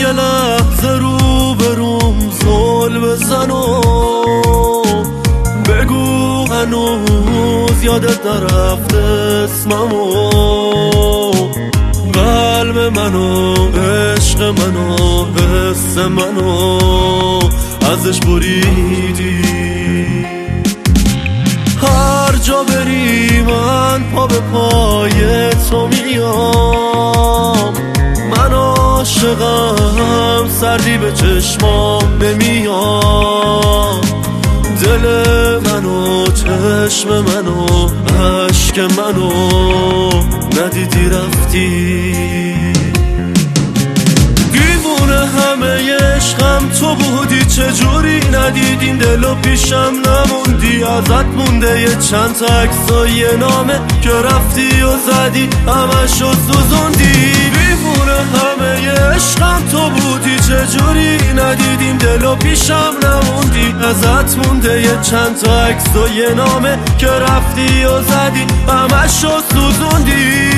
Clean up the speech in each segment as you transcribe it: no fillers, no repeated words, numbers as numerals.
یه لحظه رو بروم زل بزن و بگو هنوز یادت نرفته اسممو، قلب منو، عشق منو، حس منو ازش بریدی. هر جا بری من پا به پای تو میام، من عاشقم سردی به چشمام نمیام، دل منو، چشم منو، عشق منو ندیدی رفتی. دیوونه همه عشقم تو بودی، چجوری ندیدین دلو پیشم نموندی. ازت مونده یه چند تا عکس و یه نامه که رفتی و زدی همشو سوزوندی. دیوونه همه عشقم تو بودی، چجوری ندیدین دلو پیشم نموندی. ازت مونده یه چند تا عکس و یه نامه که رفتی و زدی همشو سوزوندی.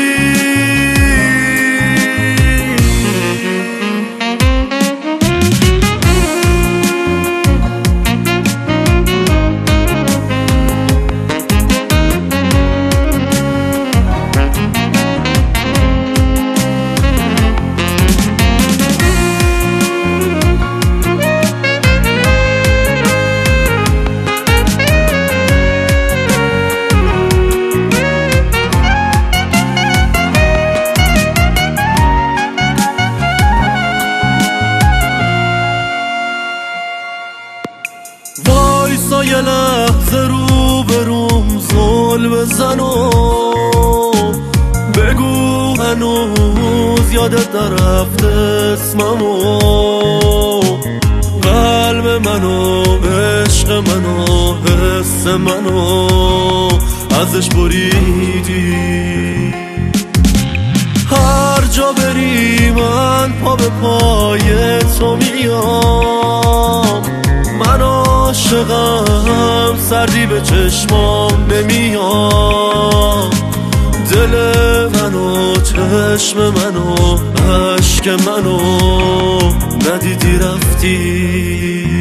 وایسا یه لحظه رو بروم زل بزن و بگو هنوز یادت نرفته اسممو، قلب منو، عشق منو، حس منو ازش بریدی. هر جا بری من پا به پای تو میام، من عاشقم سردی به چشمام نمیام، دل منو، چشم منو، عشق منو ندیدی رفتی.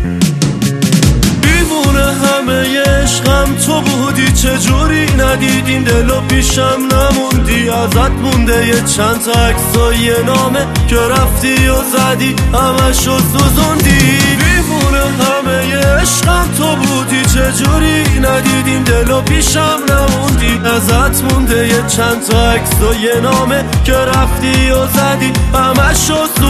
دیوونه همه عشقم تو بودی، چجوری ندیدین دلو پیشم نموندی. ازت مونده یه چند تا عکس و یه نامه که رفتی و زدی همشو سوزوندی. دیوونه همه عشقم تو بودی، چجوری ندیدین دلو پیشم نموندی. ازت مونده یه چند تا عکس و یه نامه که رفتی و زدی همشو سوزوندی.